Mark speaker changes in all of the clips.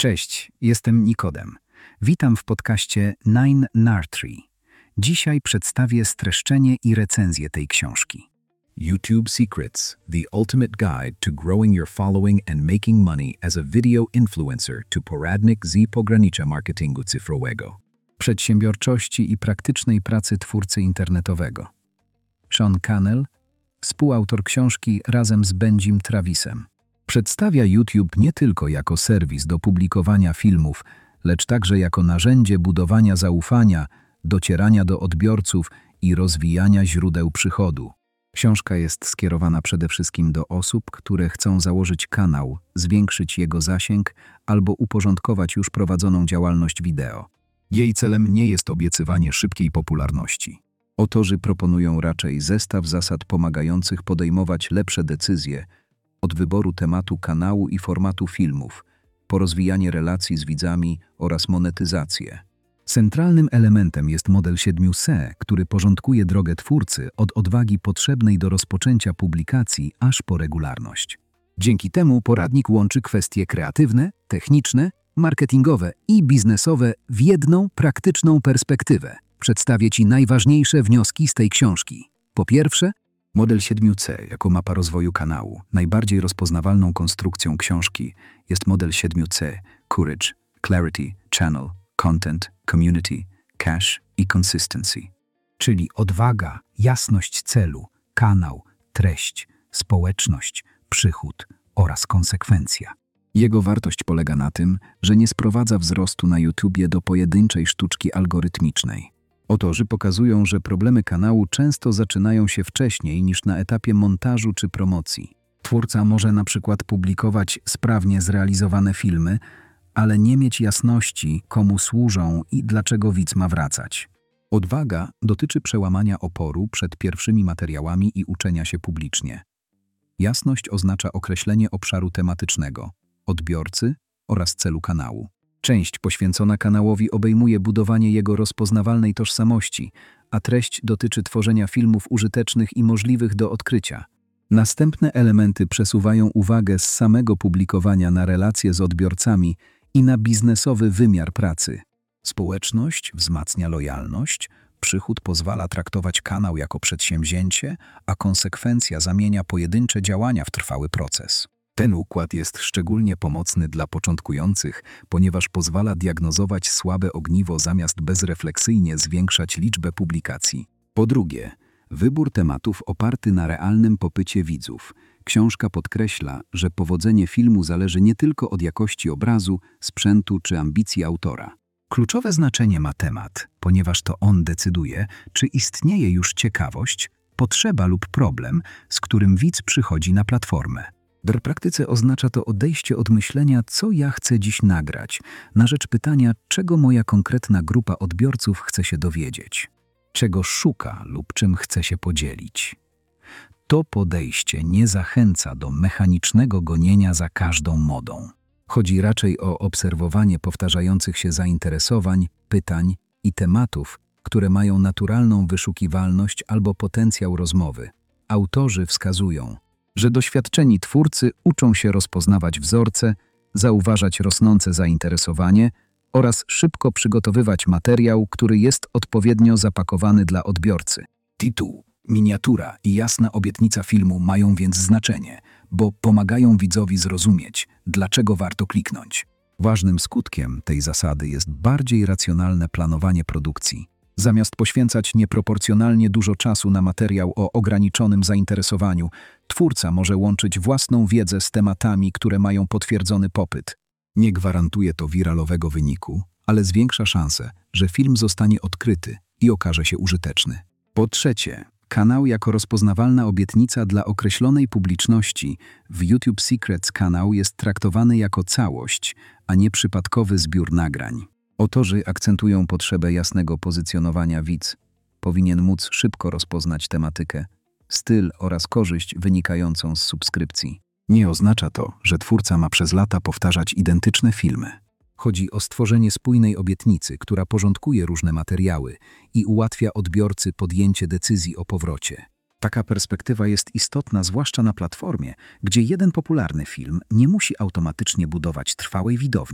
Speaker 1: Cześć, jestem Nikodem. Witam w podcaście Nine Nartree. Dzisiaj przedstawię streszczenie i recenzję tej książki.
Speaker 2: YouTube Secrets, the ultimate guide to growing your following and making money as a video influencer to poradnik z pogranicza marketingu cyfrowego.
Speaker 1: Przedsiębiorczości i praktycznej pracy twórcy internetowego. Sean Cannell, współautor książki razem z Benjim Travisem. Przedstawia YouTube nie tylko jako serwis do publikowania filmów, lecz także jako narzędzie budowania zaufania, docierania do odbiorców i rozwijania źródeł przychodu. Książka jest skierowana przede wszystkim do osób, które chcą założyć kanał, zwiększyć jego zasięg albo uporządkować już prowadzoną działalność wideo.
Speaker 2: Jej celem nie jest obiecywanie szybkiej popularności.
Speaker 1: Autorzy proponują raczej zestaw zasad pomagających podejmować lepsze decyzje, od wyboru tematu kanału i formatu filmów, po rozwijanie relacji z widzami oraz monetyzację. Centralnym elementem jest model 7C, który porządkuje drogę twórcy od odwagi potrzebnej do rozpoczęcia publikacji aż po regularność. Dzięki temu poradnik łączy kwestie kreatywne, techniczne, marketingowe i biznesowe w jedną praktyczną perspektywę. Przedstawię Ci najważniejsze wnioski z tej książki. Po pierwsze, model 7C jako mapa rozwoju kanału. Najbardziej rozpoznawalną konstrukcją książki jest model 7C Courage, Clarity, Channel, Content, Community, Cash i Consistency. Czyli odwaga, jasność celu, kanał, treść, społeczność, przychód oraz konsekwencja. Jego wartość polega na tym, że nie sprowadza wzrostu na YouTubie do pojedynczej sztuczki algorytmicznej. Autorzy pokazują, że problemy kanału często zaczynają się wcześniej niż na etapie montażu czy promocji. Twórca może na przykład publikować sprawnie zrealizowane filmy, ale nie mieć jasności, komu służą i dlaczego widz ma wracać. Odwaga dotyczy przełamania oporu przed pierwszymi materiałami i uczenia się publicznie. Jasność oznacza określenie obszaru tematycznego, odbiorcy oraz celu kanału. Część poświęcona kanałowi obejmuje budowanie jego rozpoznawalnej tożsamości, a treść dotyczy tworzenia filmów użytecznych i możliwych do odkrycia. Następne elementy przesuwają uwagę z samego publikowania na relacje z odbiorcami i na biznesowy wymiar pracy. Społeczność wzmacnia lojalność, przychód pozwala traktować kanał jako przedsięwzięcie, a konsekwencja zamienia pojedyncze działania w trwały proces. Ten układ jest szczególnie pomocny dla początkujących, ponieważ pozwala diagnozować słabe ogniwo zamiast bezrefleksyjnie zwiększać liczbę publikacji. Po drugie, wybór tematów oparty na realnym popycie widzów. Książka podkreśla, że powodzenie filmu zależy nie tylko od jakości obrazu, sprzętu czy ambicji autora. Kluczowe znaczenie ma temat, ponieważ to on decyduje, czy istnieje już ciekawość, potrzeba lub problem, z którym widz przychodzi na platformę. W praktyce oznacza to odejście od myślenia, co ja chcę dziś nagrać, na rzecz pytania, czego moja konkretna grupa odbiorców chce się dowiedzieć, czego szuka lub czym chce się podzielić. To podejście nie zachęca do mechanicznego gonienia za każdą modą. Chodzi raczej o obserwowanie powtarzających się zainteresowań, pytań i tematów, które mają naturalną wyszukiwalność albo potencjał rozmowy. Autorzy wskazują, że doświadczeni twórcy uczą się rozpoznawać wzorce, zauważać rosnące zainteresowanie oraz szybko przygotowywać materiał, który jest odpowiednio zapakowany dla odbiorcy. Tytuł, miniatura i jasna obietnica filmu mają więc znaczenie, bo pomagają widzowi zrozumieć, dlaczego warto kliknąć. Ważnym skutkiem tej zasady jest bardziej racjonalne planowanie produkcji. Zamiast poświęcać nieproporcjonalnie dużo czasu na materiał o ograniczonym zainteresowaniu, twórca może łączyć własną wiedzę z tematami, które mają potwierdzony popyt. Nie gwarantuje to wiralowego wyniku, ale zwiększa szansę, że film zostanie odkryty i okaże się użyteczny. Po trzecie, kanał jako rozpoznawalna obietnica dla określonej publiczności. W YouTube Secrets kanał jest traktowany jako całość, a nie przypadkowy zbiór nagrań. Autorzy akcentują potrzebę jasnego pozycjonowania. Widz powinien móc szybko rozpoznać tematykę, styl oraz korzyść wynikającą z subskrypcji. Nie oznacza to, że twórca ma przez lata powtarzać identyczne filmy. Chodzi o stworzenie spójnej obietnicy, która porządkuje różne materiały i ułatwia odbiorcy podjęcie decyzji o powrocie. Taka perspektywa jest istotna zwłaszcza na platformie, gdzie jeden popularny film nie musi automatycznie budować trwałej widowni.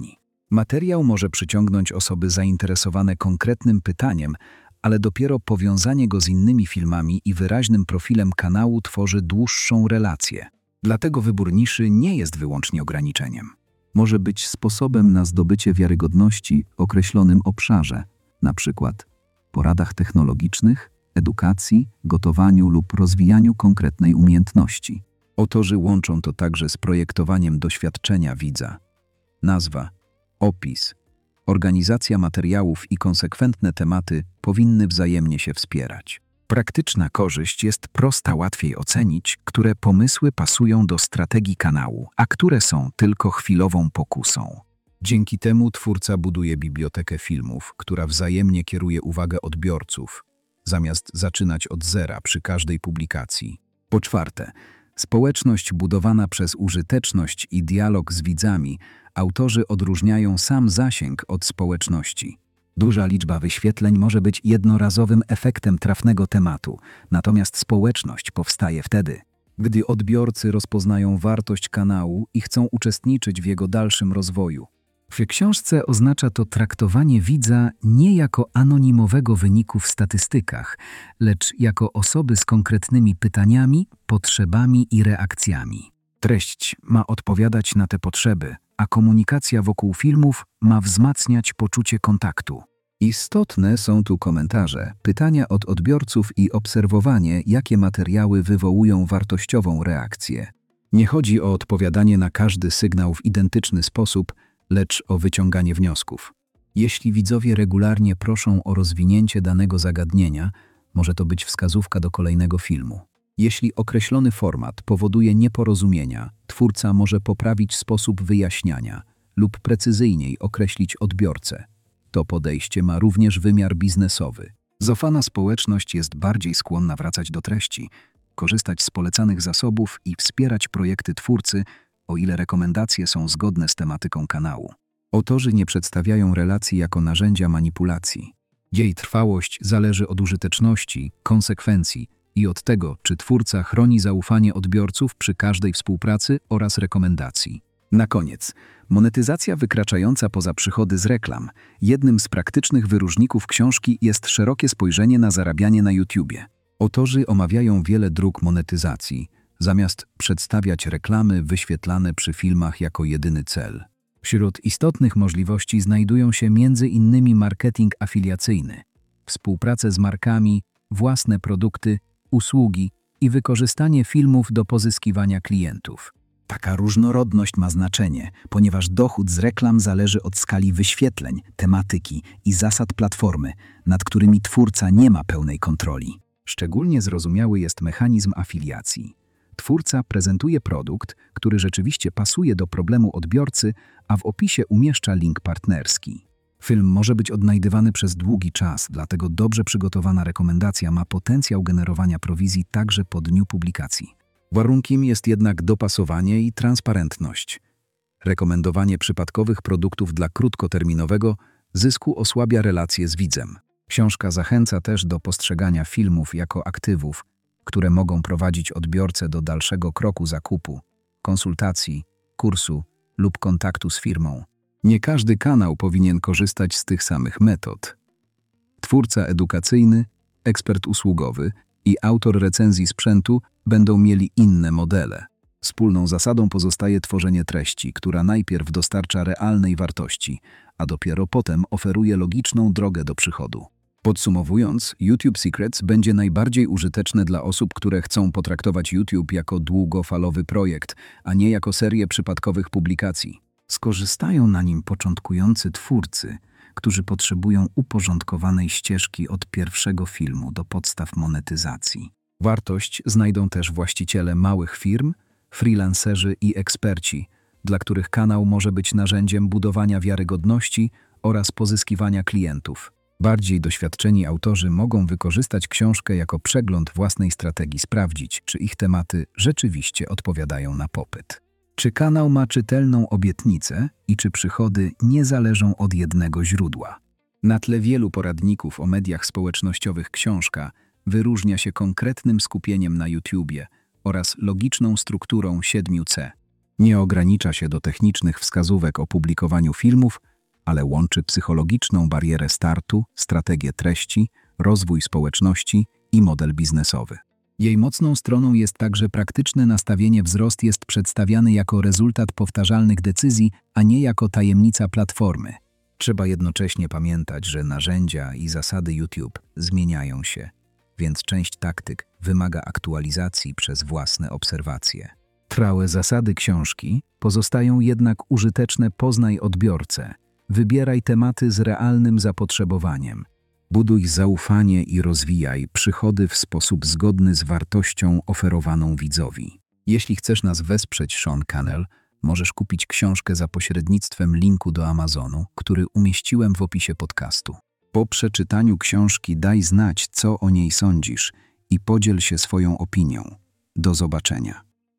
Speaker 1: Materiał może przyciągnąć osoby zainteresowane konkretnym pytaniem, ale dopiero powiązanie go z innymi filmami i wyraźnym profilem kanału tworzy dłuższą relację. Dlatego wybór niszy nie jest wyłącznie ograniczeniem. Może być sposobem na zdobycie wiarygodności w określonym obszarze, np. poradach technologicznych, edukacji, gotowaniu lub rozwijaniu konkretnej umiejętności. Autorzy łączą to także z projektowaniem doświadczenia widza. Nazwa, opis, organizacja materiałów i konsekwentne tematy powinny wzajemnie się wspierać. Praktyczna korzyść jest prosta, łatwiej ocenić, które pomysły pasują do strategii kanału, a które są tylko chwilową pokusą. Dzięki temu twórca buduje bibliotekę filmów, która wzajemnie kieruje uwagę odbiorców, zamiast zaczynać od zera przy każdej publikacji. Po czwarte, społeczność budowana przez użyteczność i dialog z widzami. Autorzy odróżniają sam zasięg od społeczności. Duża liczba wyświetleń może być jednorazowym efektem trafnego tematu, natomiast społeczność powstaje wtedy, gdy odbiorcy rozpoznają wartość kanału i chcą uczestniczyć w jego dalszym rozwoju. W książce oznacza to traktowanie widza nie jako anonimowego wyniku w statystykach, lecz jako osoby z konkretnymi pytaniami, potrzebami i reakcjami. Treść ma odpowiadać na te potrzeby, a komunikacja wokół filmów ma wzmacniać poczucie kontaktu. Istotne są tu komentarze, pytania od odbiorców i obserwowanie, jakie materiały wywołują wartościową reakcję. Nie chodzi o odpowiadanie na każdy sygnał w identyczny sposób, lecz o wyciąganie wniosków. Jeśli widzowie regularnie proszą o rozwinięcie danego zagadnienia, może to być wskazówka do kolejnego filmu. Jeśli określony format powoduje nieporozumienia, twórca może poprawić sposób wyjaśniania lub precyzyjniej określić odbiorcę. To podejście ma również wymiar biznesowy. Zaufana społeczność jest bardziej skłonna wracać do treści, korzystać z polecanych zasobów i wspierać projekty twórcy, o ile rekomendacje są zgodne z tematyką kanału. Autorzy nie przedstawiają relacji jako narzędzia manipulacji. Jej trwałość zależy od użyteczności, konsekwencji i od tego, czy twórca chroni zaufanie odbiorców przy każdej współpracy oraz rekomendacji. Na koniec, monetyzacja wykraczająca poza przychody z reklam. Jednym z praktycznych wyróżników książki jest szerokie spojrzenie na zarabianie na YouTubie. Autorzy omawiają wiele dróg monetyzacji, zamiast przedstawiać reklamy wyświetlane przy filmach jako jedyny cel. Wśród istotnych możliwości znajdują się m.in. marketing afiliacyjny, współpracę z markami, własne produkty, usługi i wykorzystanie filmów do pozyskiwania klientów. Taka różnorodność ma znaczenie, ponieważ dochód z reklam zależy od skali wyświetleń, tematyki i zasad platformy, nad którymi twórca nie ma pełnej kontroli. Szczególnie zrozumiały jest mechanizm afiliacji. Twórca prezentuje produkt, który rzeczywiście pasuje do problemu odbiorcy, a w opisie umieszcza link partnerski. Film może być odnajdywany przez długi czas, dlatego dobrze przygotowana rekomendacja ma potencjał generowania prowizji także po dniu publikacji. Warunkiem jest jednak dopasowanie i transparentność. Rekomendowanie przypadkowych produktów dla krótkoterminowego zysku osłabia relacje z widzem. Książka zachęca też do postrzegania filmów jako aktywów, które mogą prowadzić odbiorcę do dalszego kroku zakupu, konsultacji, kursu lub kontaktu z firmą. Nie każdy kanał powinien korzystać z tych samych metod. Twórca edukacyjny, ekspert usługowy i autor recenzji sprzętu będą mieli inne modele. Wspólną zasadą pozostaje tworzenie treści, która najpierw dostarcza realnej wartości, a dopiero potem oferuje logiczną drogę do przychodu. Podsumowując, YouTube Secrets będzie najbardziej użyteczne dla osób, które chcą potraktować YouTube jako długofalowy projekt, a nie jako serię przypadkowych publikacji. Skorzystają na nim początkujący twórcy, którzy potrzebują uporządkowanej ścieżki od pierwszego filmu do podstaw monetyzacji. Wartość znajdą też właściciele małych firm, freelancerzy i eksperci, dla których kanał może być narzędziem budowania wiarygodności oraz pozyskiwania klientów. Bardziej doświadczeni autorzy mogą wykorzystać książkę jako przegląd własnej strategii, sprawdzić, czy ich tematy rzeczywiście odpowiadają na popyt. Czy kanał ma czytelną obietnicę i czy przychody nie zależą od jednego źródła. Na tle wielu poradników o mediach społecznościowych książka wyróżnia się konkretnym skupieniem na YouTubie oraz logiczną strukturą 7C. Nie ogranicza się do technicznych wskazówek o publikowaniu filmów, ale łączy psychologiczną barierę startu, strategię treści, rozwój społeczności i model biznesowy. Jej mocną stroną jest także praktyczne nastawienie. Wzrost jest przedstawiany jako rezultat powtarzalnych decyzji, a nie jako tajemnica platformy. Trzeba jednocześnie pamiętać, że narzędzia i zasady YouTube zmieniają się, więc część taktyk wymaga aktualizacji przez własne obserwacje. Trwałe zasady książki pozostają jednak użyteczne. Poznaj odbiorcę, wybieraj tematy z realnym zapotrzebowaniem. Buduj zaufanie i rozwijaj przychody w sposób zgodny z wartością oferowaną widzowi. Jeśli chcesz nas wesprzeć, Sean Cannell, możesz kupić książkę za pośrednictwem linku do Amazonu, który umieściłem w opisie podcastu. Po przeczytaniu książki daj znać, co o niej sądzisz i podziel się swoją opinią. Do zobaczenia.